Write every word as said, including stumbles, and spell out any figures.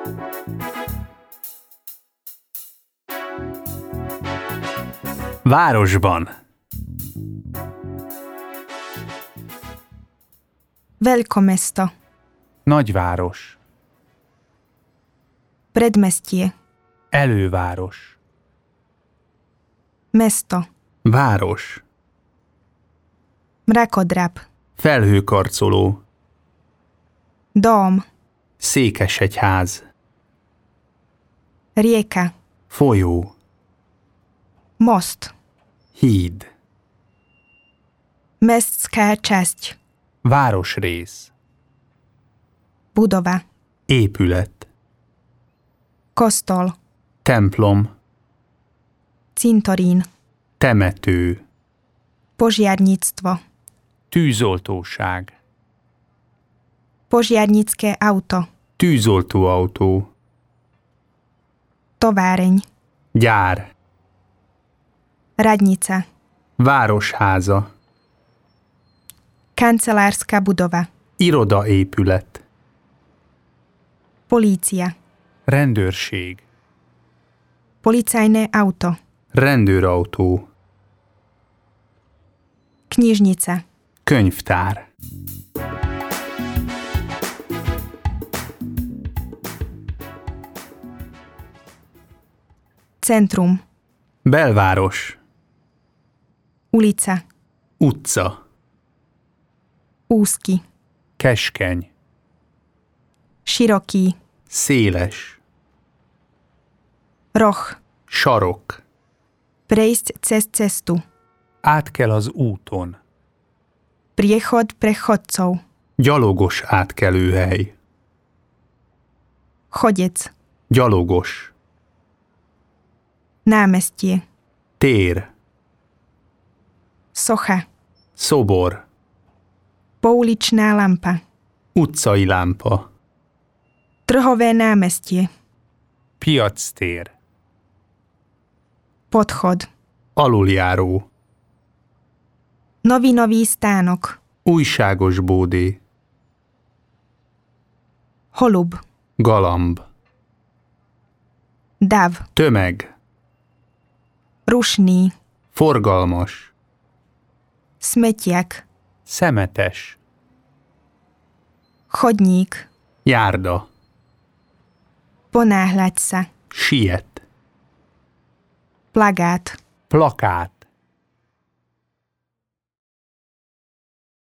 Városban. Veľkomesto. Nagyváros. Predmestie. Előváros. Mesto. Város. Mrakodrap. Felhőkarcoló. Dóm. Székesegyház. Rieka. Folyó. Most. Híd. Mestská časť. Városrész. Budova. Épület. Kostol. Templom. Cintorín. Temető. Požiarníctvo. Tűzoltóság. Požiarnícke auto. Tűzoltóautó. Továreň. Gyár. Radnica. Városháza. Kancelárska budova. Irodaépület. Polícia. Rendőrség. Policajné auto. Rendőrautó. Knižnica. Könyvtár. Centrum. Belváros. Ulica. Utca. Úzky. Keskeny. Široký. Széles. Roh. Sarok. Prejsť cez cestu. Át kell az úton. Priechod pre chodcov. Gyalogos átkelőhely. Chodec. Gyalogos. Námestie. Tér. Socha. Szobor. Pouličná lampa. Utcai lámpa. Trhové námestie. Piactér. Podchod. Aluljáró. Novinový stánok. Újságos bódé. Holub. Galamb. Dav. Tömeg. Rušný. Forgalmas. Smetiak. Szemetes. Chodník. Járda. Ponáhľať sa. Siet. Plagát. Plakát.